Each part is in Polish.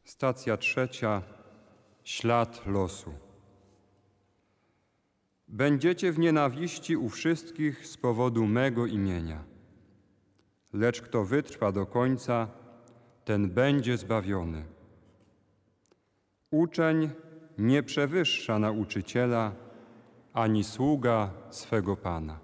Stacja trzecia. Ślad losu. Będziecie w nienawiści u wszystkich z powodu mego imienia. Lecz kto wytrwa do końca, ten będzie zbawiony. Uczeń nie przewyższa nauczyciela, ani sługa swego Pana.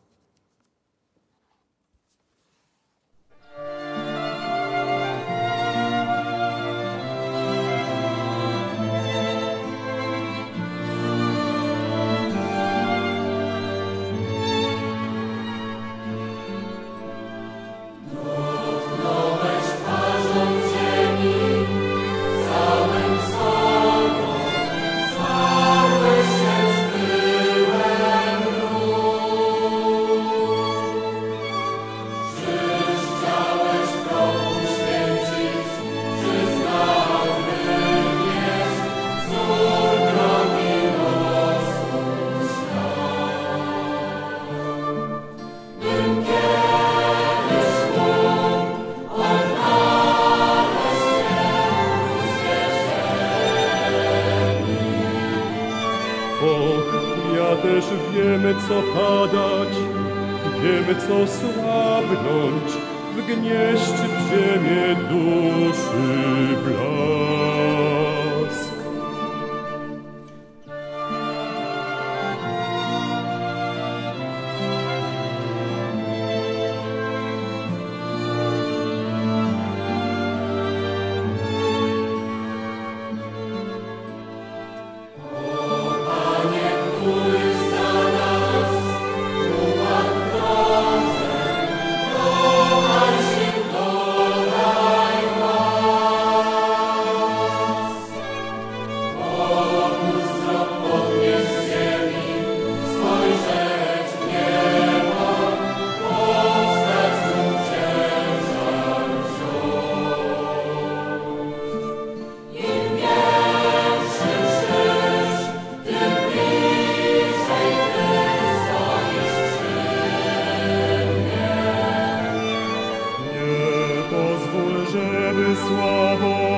Też wiemy, co padać, wiemy, co słabnąć, wgnieść w ziemię duszy blask. Żeby sławo